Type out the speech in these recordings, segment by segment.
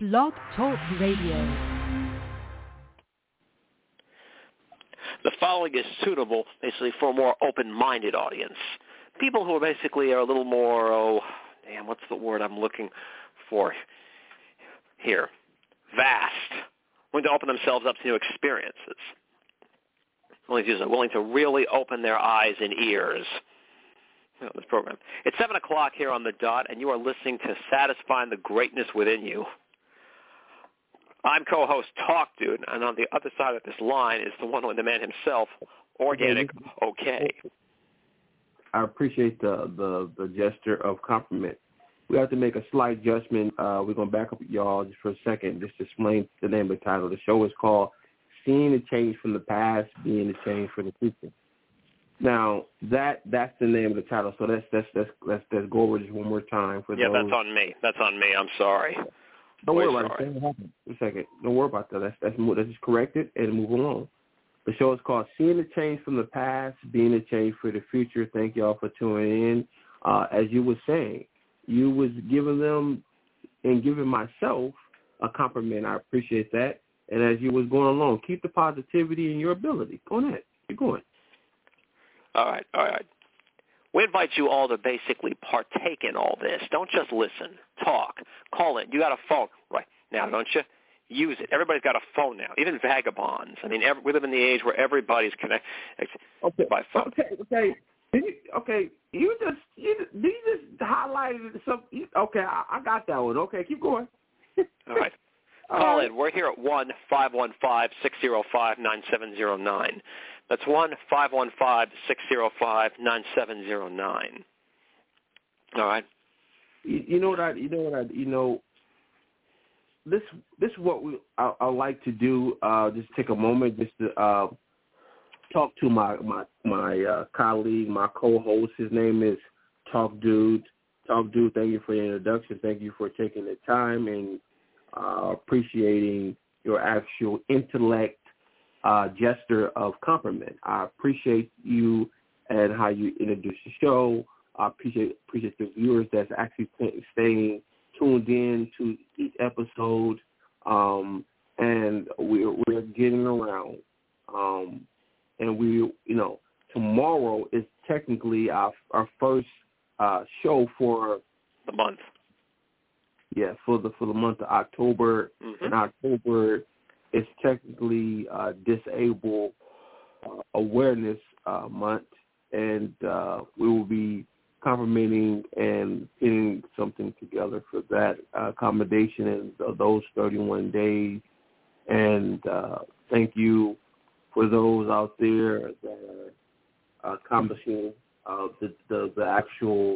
Blog Talk Radio. The following is suitable basically for a more open-minded audience. People who basically are a little more, what's the word I'm looking for here? Vast. Willing to open themselves up to new experiences. Willing to really open their eyes and ears. This program. It's 7 o'clock here on the dot, and you are listening to Satisfying the Greatness Within You. I'm co-host Talk Dude, and on the other side of this line is the one with the man himself, Organic OK. I appreciate the gesture of compliment. We have to make a slight adjustment. We're going to back up y'all just for a second, just to explain the name of the title. The show is called Seeing the Change from the Past, Being the Change for the Future. Now, that's the name of the title. So let's go over this one more time for those. That's on me. That's on me. I'm sorry. Don't worry about it. A second. Don't worry about that. Let's just correct it and move along. The show is called Seeing the Change from the Past, Being the Change for the Future. Thank y'all for tuning in. As you were saying, you was giving them and giving myself a compliment. I appreciate that. And as you was going along, keep the positivity in your ability. Go ahead. Keep going. All right. We invite you all to basically partake in all this. Don't just listen. Talk. Call in. You got a phone right now, don't you? Use it. Everybody's got a phone now, even vagabonds. I mean, we live in the age where everybody's connected by phone. Okay. You just highlighted something. Okay, I got that one. Okay, keep going. All right. Call in. We're here at 1-515-605-9709. That's 1-515-605-9709. All right. This is what I like to do. Just take a moment just to talk to my colleague, my co-host. His name is Talk Dude. Talk Dude, thank you for your introduction. Thank you for taking the time and appreciating your actual intellect gesture of compliment. I appreciate you and how you introduce the show. I appreciate the viewers that's actually staying tuned in to each episode, and we're getting around. And tomorrow is technically our first show for the month. Yeah, for the month of October. Mm-hmm. And October is technically Disabled Awareness Month, and we will be complimenting and getting something together for that accommodation of those 31 days. And thank you for those out there that are accomplishing the actual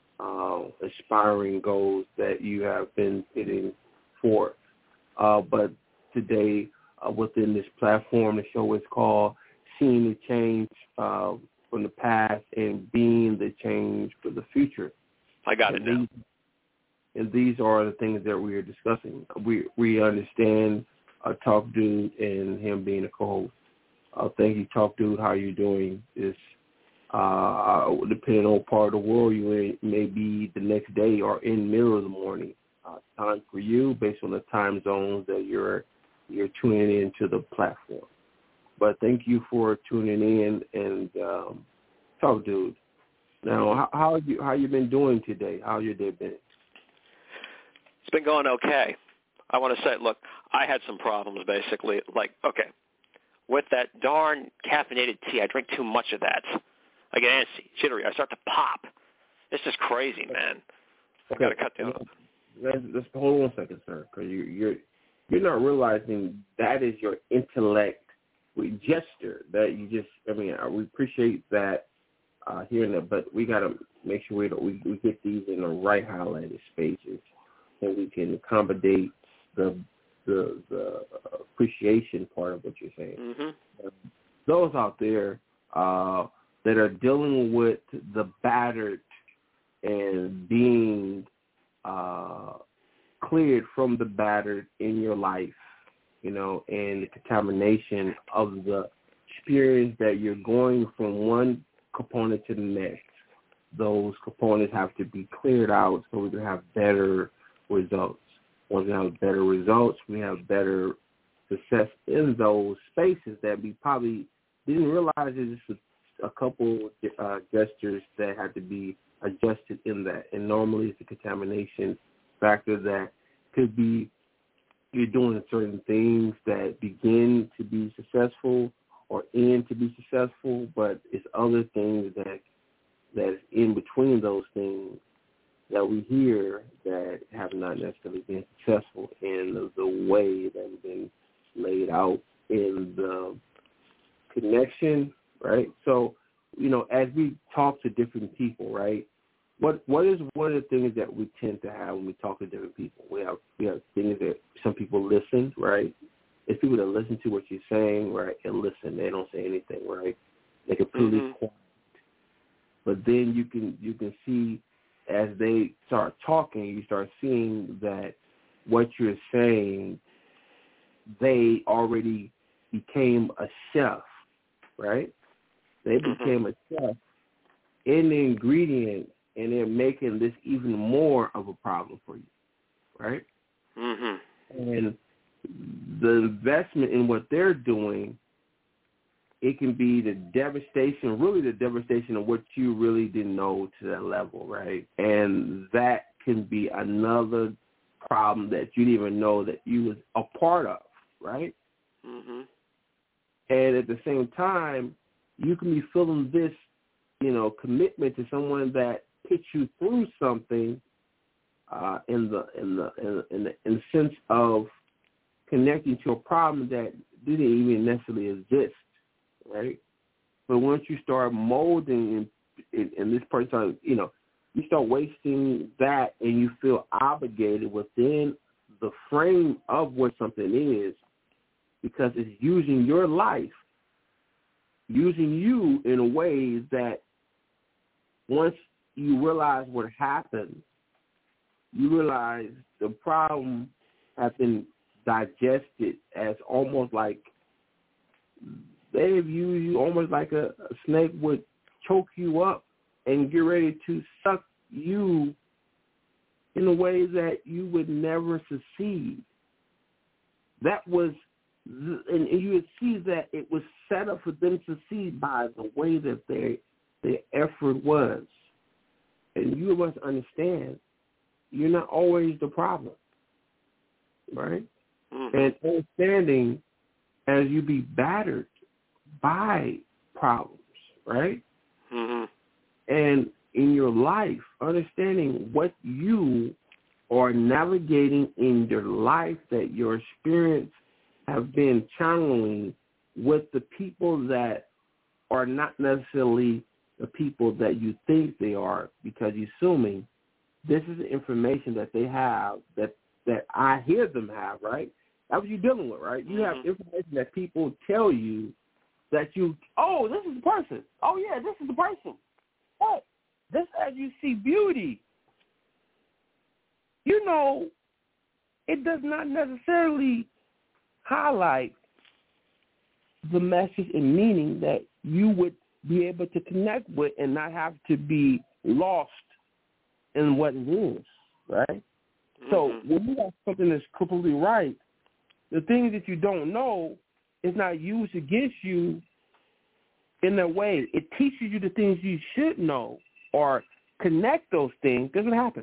aspiring goals that you have been hitting forth. But today, within this platform, the show is called Seeing the Change from the Past and Being the Change for the Future. I got it now. And these are the things that we are discussing. We understand Talk Dude and him being a co-host. Thank you, Talk Dude. How are you doing? Depending on part of the world you in, may be the next day or in the middle of the morning. Time for you based on the time zones that you're tuning into the platform. But thank you for tuning in and Talk Dude. Now, how you been doing today? How's your day been? It's been going okay. I want to say, look, I had some problems basically. With that darn caffeinated tea, I drink too much of that. I get antsy, jittery. I start to pop. It's just crazy, man. I've got to cut down. Let's hold on a second, sir, because you're not realizing that is your intellect gesture that you just. We appreciate that hearing that, but we got to make sure we get these in the right highlighted spaces, so we can accommodate the appreciation part of what you're saying. Mm-hmm. Those out there that are dealing with the battered and being cleared from the battered in your life, and the contamination of the experience that you're going from one component to the next. Those components have to be cleared out so we can have better results. Once we have better results, we have better success in those spaces that we probably didn't realize there's just a couple gestures that had to be adjusted in that. And normally it's a contamination factor that could be you're doing certain things that begin to be successful or end to be successful, but it's other things that's in between those things that we hear that have not necessarily been successful in the way that has been laid out in the connection, right? So, as we talk to different people, right, what is one of the things that we tend to have when we talk to different people? We have things that some people listen, right? It's people that listen to what you're saying, right, and listen. They don't say anything, right? They completely quiet. But then you can see as they start talking, you start seeing that what you're saying, they already became a chef, right? They became a chef in the ingredient, and they're making this even more of a problem for you, right? And the investment in what they're doing, it can be the devastation of what you really didn't know to that level, right? And that can be another problem that you didn't even know that you was a part of, right? And at the same time, you can be feeling this, commitment to someone that put you through something in the sense of connecting to a problem that didn't even necessarily exist, right? But once you start molding and this person, you start wasting that and you feel obligated within the frame of what something is because it's using your life, using you in a way that once you realize what happened, you realize the problem has been digested as almost like they've used you almost like a snake would choke you up and get ready to suck you in a way that you would never succeed. That was, and you would see that it was set up for them to succeed by the way that their effort was. And you must understand, you're not always the problem, right? And understanding as you be battered by problems, right? And in your life, understanding what you are navigating in your life, that your experience have been channeling with the people that are not necessarily the people that you think they are, because you're assuming this is the information that they have that I hear them have, right? That's what you're dealing with, right? You have information that people tell you that this is the person. Oh, yeah, this is the person. What? This as you see beauty. It does not necessarily highlight the message and meaning that you would be able to connect with and not have to be lost in what it is, right? So when you have something that's completely right, the things that you don't know is not used against you in a way. It teaches you the things you should know or connect those things. Guess what happens?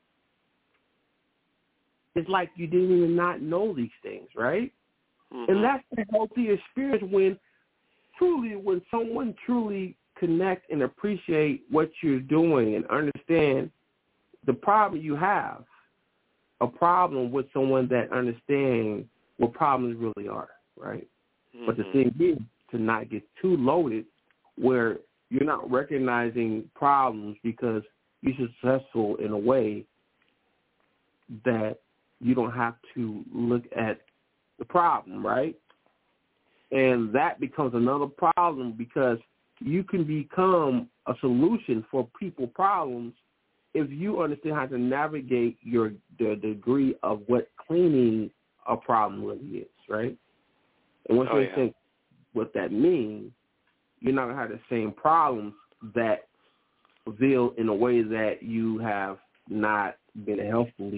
It's like you didn't even not know these things, right? And that's the healthy experience when someone truly connect and appreciate what you're doing and understand the problem you have, a problem with someone that understands what problems really are, right? But the thing is to not get too loaded where you're not recognizing problems because you're successful in a way that you don't have to look at the problem, right? And that becomes another problem because you can become a solution for people problems if you understand how to navigate the degree of what cleaning a problem really is, right? And once you understand what that means, you're not going to have the same problems that reveal in a way that you have not been healthfully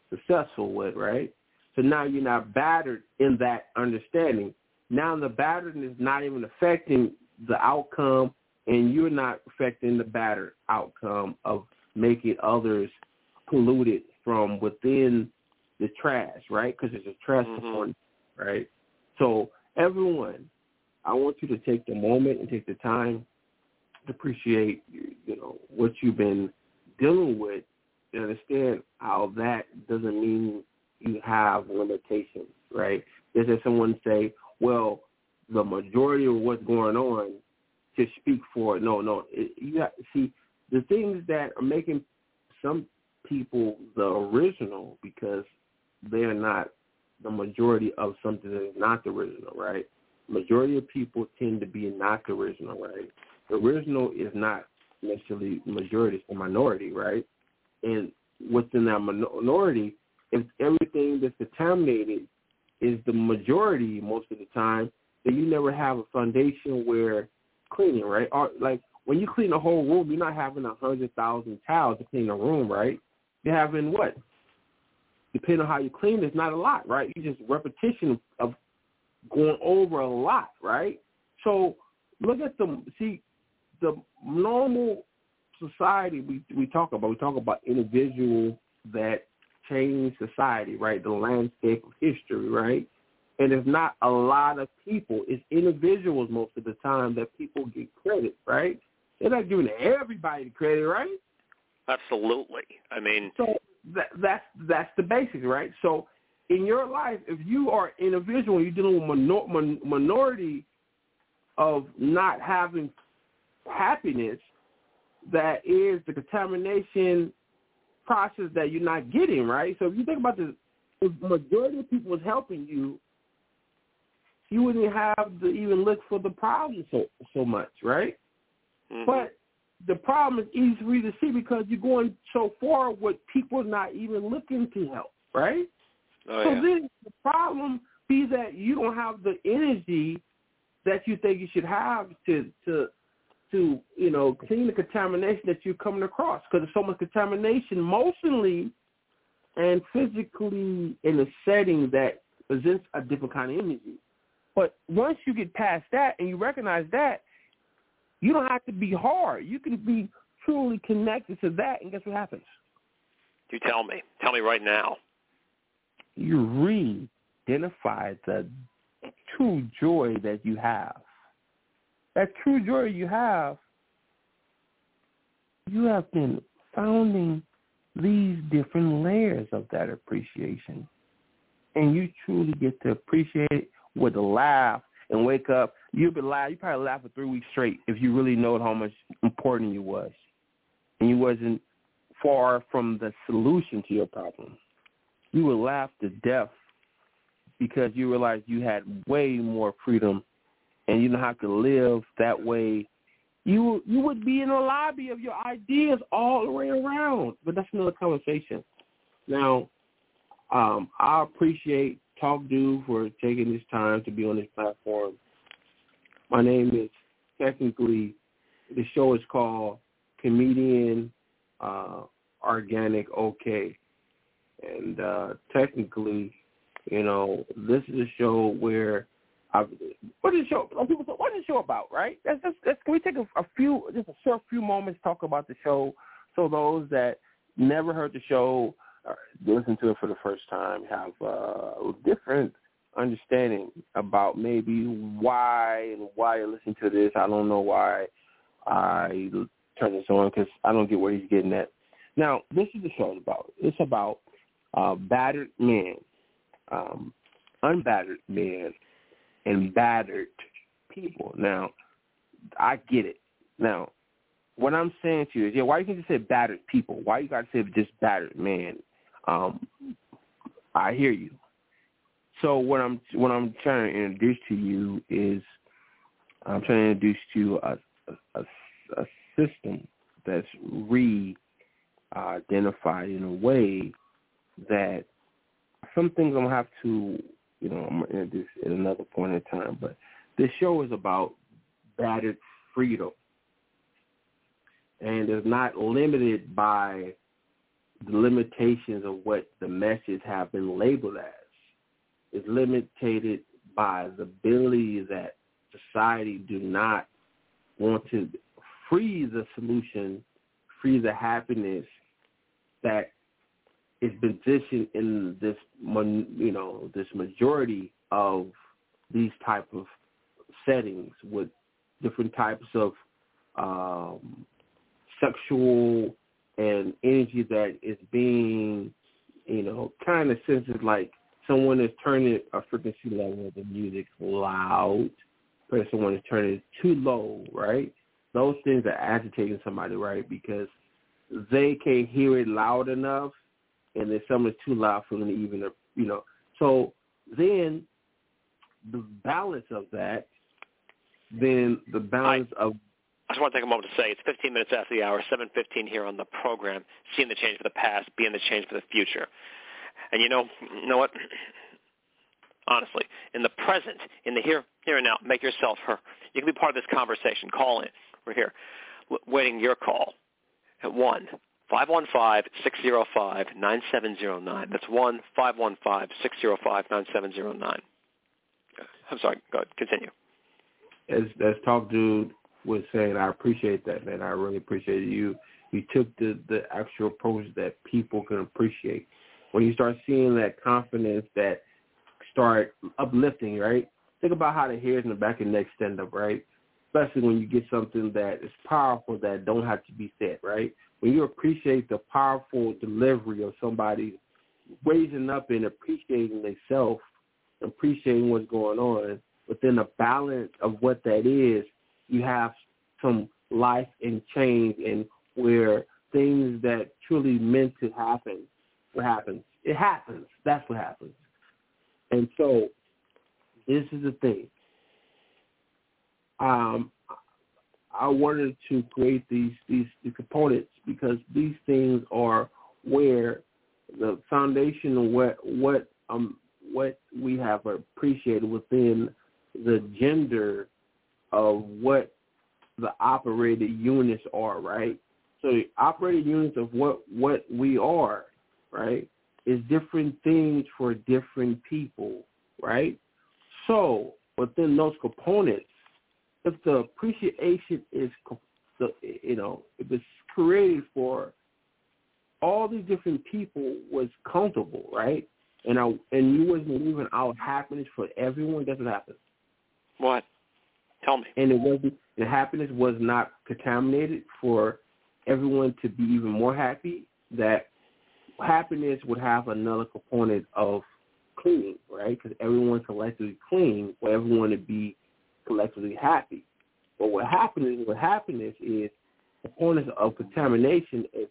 successful with, right? So now you're not battered in that understanding. Now the battered is not even affecting the outcome, and you're not affecting the battered outcome of making others polluted from within the trash, right? Because there's a trash component, right? So everyone, I want you to take the moment and take the time to appreciate, what you've been dealing with, and understand how that doesn't mean you have limitations, right? There's just someone say, well, the majority of what's going on to speak for it. No. You have to see the things that are making some people the original because they are not the majority of something that is not the original, right? Majority of people tend to be not the original, right? The original is not necessarily majority, it's the minority, right? And within that minority, if everything that's contaminated is the majority most of the time, then you never have a foundation where cleaning, right? Or like when you clean a whole room, you're not having 100,000 towels to clean a room, right? You're having what? Depending on how you clean, it's not a lot, right? You just repetition of going over a lot, right? So look at the normal society we talk about individuals that change society, right? The landscape of history, right? And it's not a lot of people. It's individuals most of the time that people get credit, right? They're not giving everybody the credit, right? Absolutely. I mean, so that's the basics, right? So in your life, if you are an individual, you're dealing with minority of not having happiness, that is the contamination process that you're not getting, right? So if you think about this, if the majority of people was helping you, you wouldn't have to even look for the problem so much, right? But the problem is easy for you to see because you're going so far with people not even looking to help, right? Then the problem be that you don't have the energy that you think you should have to clean the contamination that you're coming across, because there's so much contamination emotionally and physically in a setting that presents a different kind of energy. But once you get past that and you recognize that, you don't have to be hard. You can be truly connected to that, and guess what happens? You tell me. Tell me right now. You re-identify the true joy that you have. That true joy you have been founding these different layers of that appreciation. And you truly get to appreciate it with a laugh and wake up. You probably laugh for 3 weeks straight if you really know how much important you was. And you wasn't far from the solution to your problem. You would laugh to death because you realized you had way more freedom and you don't have to live that way. You would be in the lobby of your ideas all the way around. But that's another conversation. Now, I appreciate Talk Dude for taking this time to be on this platform. My name is technically, the show is called Comedian Organic OK. And technically, this is a show where what is the show? People say, what is the show about, right? Can we take a short few moments to talk about the show so those that never heard the show or listen to it for the first time have a different understanding about maybe why you're listening to this. I don't know why I turn this on because I don't get where he's getting at. Now, this is the show about. It's about battered men, unbattered men, and battered people. Now, I get it. Now, what I'm saying to you is, why you can't just say battered people? Why you got to say just battered man? I hear you. So what I'm trying to introduce to you is I'm trying to introduce to you a system that's identified in a way that some things I'm going to have to, I'm going to introduce at another point in time. But this show is about battered freedom. And it's not limited by the limitations of what the message have been labeled as. It's limited by the ability that society do not want to free the solution, free the happiness that is positioned in this, this majority of these type of settings with different types of sexual and energy that is being, kind of senses like someone is turning a frequency level of the music loud, but someone is turning it too low, right? Those things are agitating somebody, right? Because they can't hear it loud enough, and then someone's too loud for them to even, So then the balance of that, I just want to take a moment to say it's 15 minutes after the hour, 7:15 here on the program, seeing the change for the past, being the change for the future. And you know what? Honestly, in the present, in the here and now, make yourself heard. You can be part of this conversation. Call in. We're here waiting your call at 1-515-605-9709. That's 1-515-605-9709. I'm sorry. Go ahead. Continue. As Talk Dude was saying, I appreciate that, man. I really appreciate it. You took the actual approach that people can appreciate. When you start seeing that confidence that start uplifting, right? Think about how the hairs in the back of the neck stand up, right? Especially when you get something that is powerful that don't have to be said, right? When you appreciate the powerful delivery of somebody raising up and appreciating themselves, appreciating what's going on, within the balance of what that is, you have some life and change, and where things that truly meant to happen, what happens? It happens. That's what happens. And so this is the thing. I wanted to create these components because these things are where the foundation of what we have appreciated within the gender of what the operated units are, right? So the operated units of what we are, right, is different things for different people, right? So within those components, if the appreciation is, if it's created for all these different people was comfortable, right? And you wasn't leaving out happiness for everyone, that's what happens. What? Tell me. And the happiness was not contaminated for everyone to be even more happy, that happiness would have another component of cleaning, right? Because everyone collectively clean for everyone to be collectively happy. But what happiness is components of contamination is,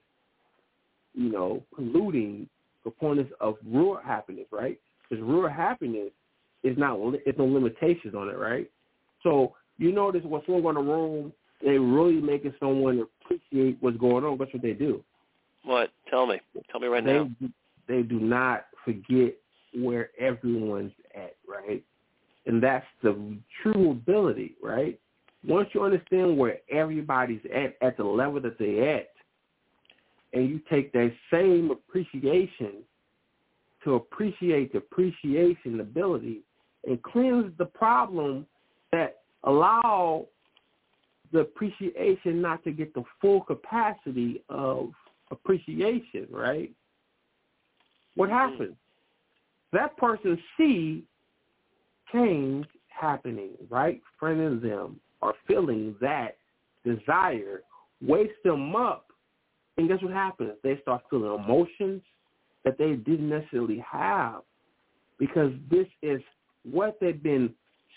polluting components of real happiness, right? Because real happiness is it's no limitations on it, right? So you notice when someone in a room, they really making someone appreciate what's going on. That's what they do. What? Tell me. Tell me right now. They do not forget where everyone's at, right? And that's the true ability, right? Once you understand where everybody's at the level that they're at, and you take that same appreciation to appreciate the appreciation ability and cleanse the problem that allow the appreciation not to get the full capacity of appreciation, right? What happens? That person see change happening right in front of them or feeling that desire, wakes them up, and guess what happens? They start feeling emotions that they didn't necessarily have because this is what they've been,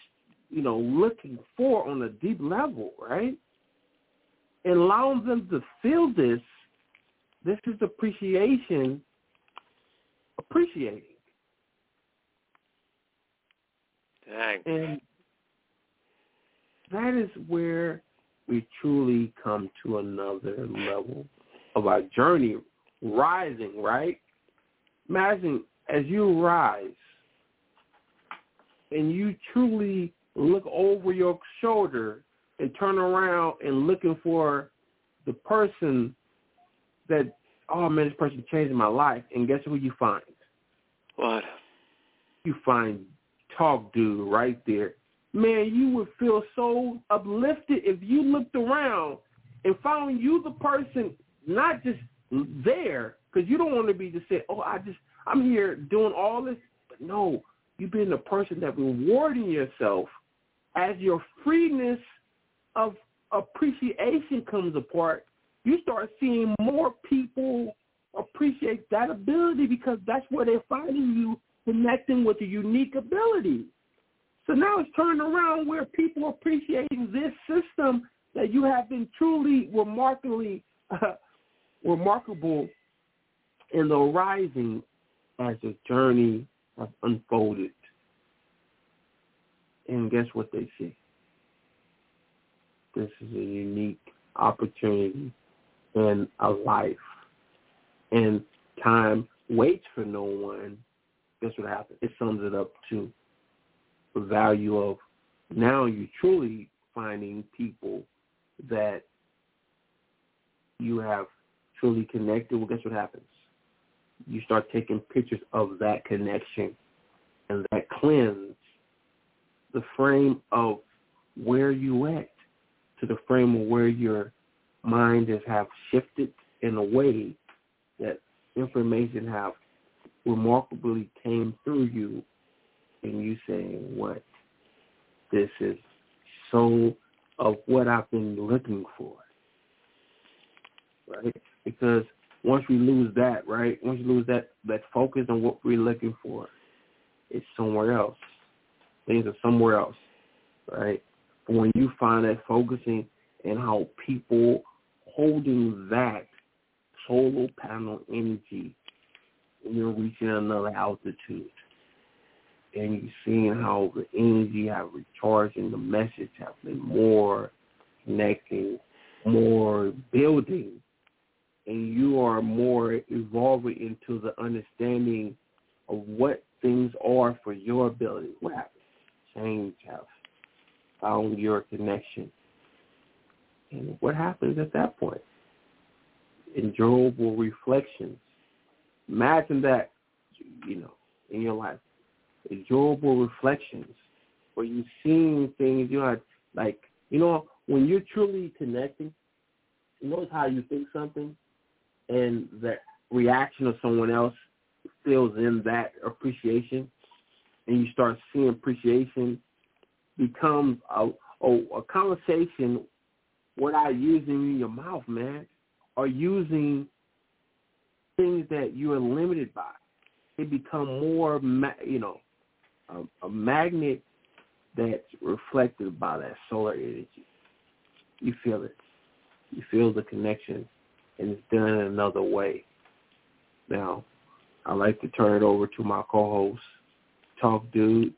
looking for on a deep level, right? And allowing them to feel this is appreciating. Dang. And that is where we truly come to another level of our journey, rising, right? Imagine as you rise and you truly look over your shoulder and turn around and looking for the person that oh, man, this person changed my life. And guess who you find? What? You find Talk Dude right there. Man, you would feel so uplifted if you looked around and found you the person, not just there, because you don't want to be just saying, oh, I'm here doing all this. But no, you've been the person that rewarding yourself as your freeness of appreciation comes apart. You start seeing more people appreciate that ability because that's where they're finding you connecting with a unique ability. So now it's turned around where people are appreciating this system that you have been truly remarkable in the rising as the journey has unfolded. And guess what they see? This is a unique opportunity in a life. And time waits for no one. Guess what happens? It sums it up to the value of now you truly finding people that you have truly connected. Well, guess what happens? You start taking pictures of that connection, and that cleanse the frame of where you at to the frame of where your mind has have shifted in a way that information have remarkably came through you, and you saying, what? This is so of what I've been looking for, right? Because once we lose that, right, once you lose that focus on what we're looking for, it's somewhere else. Things are somewhere else, right? But when you find that focusing and how people holding that solar panel energy, you're reaching another altitude. And you're seeing how the energy have recharged and the message have been more connecting, more building. And you are more evolving into the understanding of what things are for your ability. What happens? Change have found your connection. And what happens at that point? Enjoyable reflections. Imagine that, in your life. Enjoyable reflections where you're seeing things, when you're truly connecting, you notice how you think something and the reaction of someone else fills in that appreciation, and you start seeing appreciation becomes a conversation without using your mouth, man, or using things that you are limited by. It becomes more, a magnet that's reflected by that solar energy. You feel it. You feel the connection, and it's done in another way. Now, I'd like to turn it over to my co-host, Talk Dude.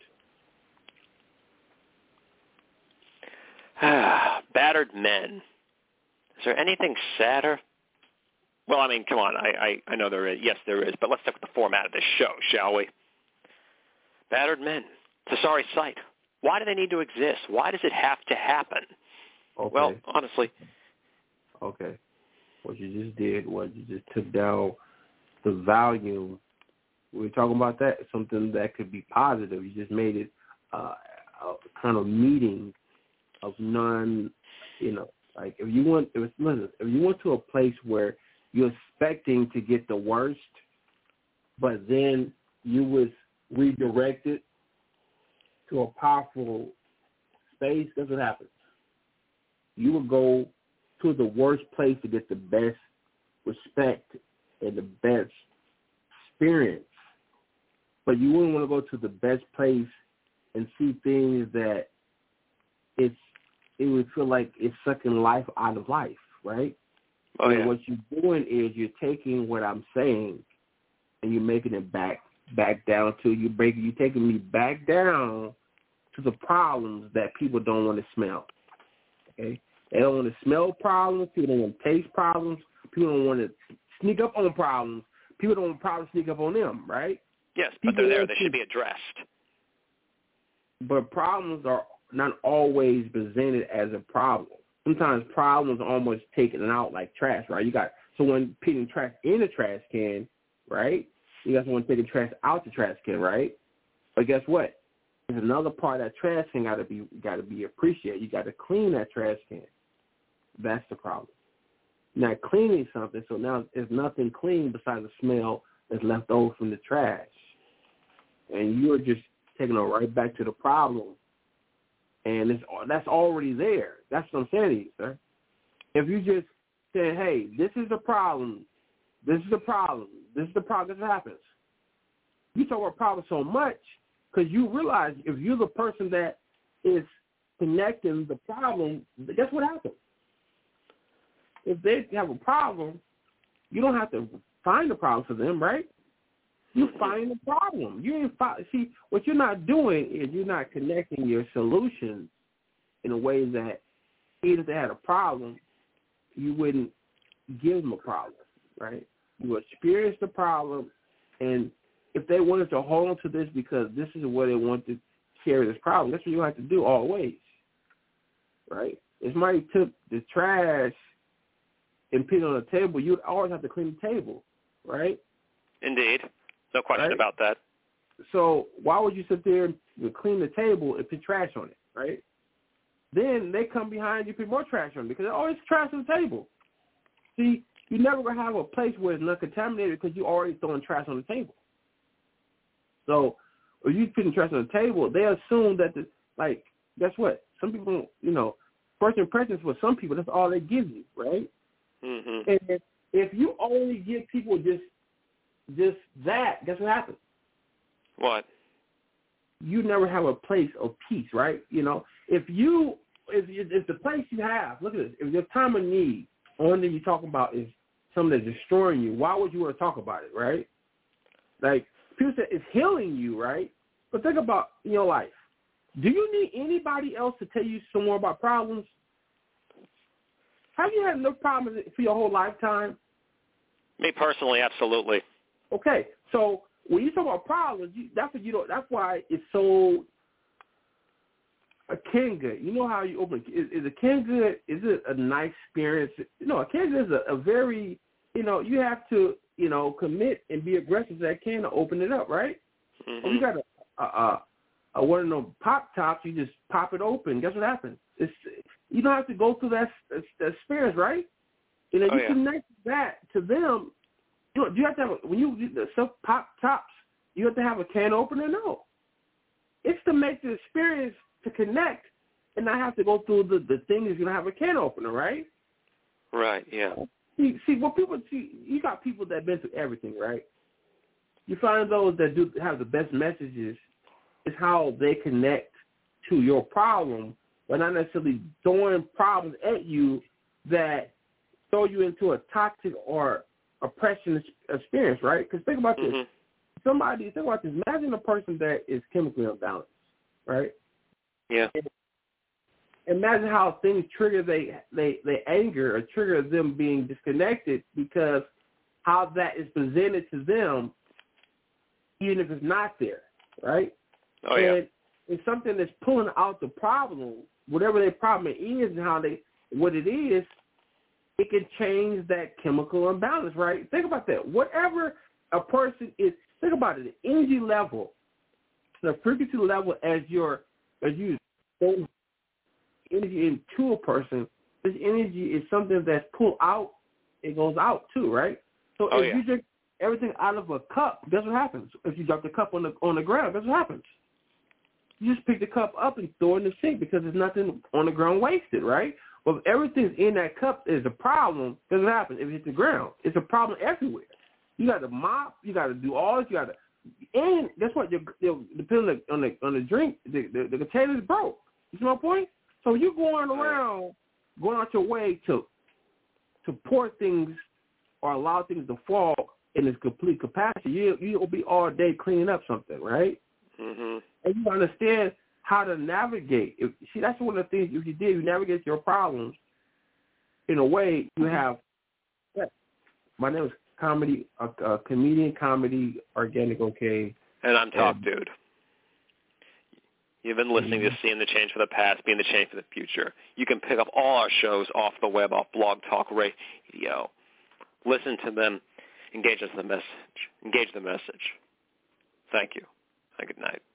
Battered men. Is there anything sadder? Well, I mean, come on. I know there is. Yes, there is. But let's stick with the format of this show, shall we? Battered men. It's a sorry sight. Why do they need to exist? Why does it have to happen? Okay. Well, honestly. Okay. What you just did was you just took down the volume. We were talking about that, something that could be positive. You just made it a kind of meeting of like if you went to a place where you're expecting to get the worst, but then you was redirected to a powerful space, that's what happens. You will go to the worst place to get the best respect and the best experience. But you wouldn't want to go to the best place and see things that it would feel like it's sucking life out of life, right? Oh, yeah. And what you're doing is you're taking what I'm saying and you're making it back down to you're taking me back down to the problems that people don't want to smell. Okay? They don't want to smell problems. People don't want to taste problems. People don't want to sneak up on problems. People don't want problems sneak up on them, right? Yes, but they're there. They should be addressed. But problems are not always presented as a problem. Sometimes problems are almost taken out like trash, right? You got someone putting trash in the trash can, right? You got someone taking trash out the trash can, right? But guess what? There's another part of that trash can got to be appreciated. You got to clean that trash can. That's the problem. Not cleaning something, so now there's nothing clean besides the smell that's left over from the trash. And you're just taking it right back to the problem. And that's already there. That's what I'm saying to you, sir. If you just say, hey, this is the problem, this is the problem, this is the problem, this happens. You talk about problems so much because you realize if you're the person that is connecting the problem, guess what happens? If they have a problem, you don't have to find the problem for them, right? You find the problem. See, what you're not doing is you're not connecting your solutions in a way that even if they had a problem, you wouldn't give them a problem, right? You experience the problem, and if they wanted to hold on to this because this is where they want to carry this problem, that's what you have to do always, right? If somebody took the trash and put it on the table, you'd always have to clean the table, right? Indeed. No question about that. So why would you sit there and clean the table and put trash on it, right? Then they come behind you, put more trash on it because there's always trash on the table. See, you're never going to have a place where it's not contaminated because you're already throwing trash on the table. So if you're putting trash on the table, they assume that, guess what? Some people, first impressions for some people, that's all they give you, right? Mm-hmm. And if you only give people just that, guess what happens? What? You never have a place of peace, right? If the place you have, look at this, if your time of need, only thing you're talking about is something that's destroying you, why would you want to talk about it, right? Like, people say it's healing you, right? But think about in your life. Do you need anybody else to tell you some more about problems? Have you had enough problems for your whole lifetime? Me personally, absolutely. Okay, so when you talk about problems, that's why it's so a canned good. You know how you open is a canned good? Is it a nice experience? A canned good is a very you have to commit and be aggressive to that can to open it up, right? Mm-hmm. If you got a one of those pop tops, you just pop it open. Guess what happens? You don't have to go through that experience, right? You connect that to them. Do you have to have when you do the self pop tops? You have to have a can opener? No. It's to make the experience to connect and not have to go through the thing is going to have a can opener, right? Right. Yeah. See what people see. You got people that been through everything, right? You find those that do have the best messages is how they connect to your problem, but not necessarily throwing problems at you that throw you into a toxic or oppression experience, right? Because think about this. Think about this. Imagine a person that is chemically imbalanced, right? Yeah. Imagine how things trigger they anger or trigger them being disconnected because how that is presented to them, even if it's not there, right? Oh, yeah. And it's something that's pulling out the problem, whatever their problem is and what it is, it can change that chemical imbalance, right? Think about that. Whatever a person is, think about it, the energy level, the frequency level as you throw energy into a person, this energy is something that's pulled out, it goes out too, right? So if you drink everything out of a cup, guess what happens? If you drop the cup on the ground, guess what happens? You just pick the cup up and throw it in the sink because there's nothing on the ground wasted, right? Well, if everything's in that cup is a problem, guess what happens? If it hits the ground, it's a problem everywhere. You got to mop, you got to do all this, and guess what? Depending on the drink, the container's broke. You see my point? So you're going out your way to pour things or allow things to fall in its complete capacity. You'll be all day cleaning up something, right? Mm-hmm. And you understand how to navigate. That's one of the things if you did. You navigate your problems in a way you have. My name is comedian, comedy, organic, okay. And I'm Talk Dude. You've been listening to Seeing the Change for the Past, Being the Change for the Future. You can pick up all our shows off the web, off Blog Talk Radio. Listen to them. Engage the message. Thank you. Good night.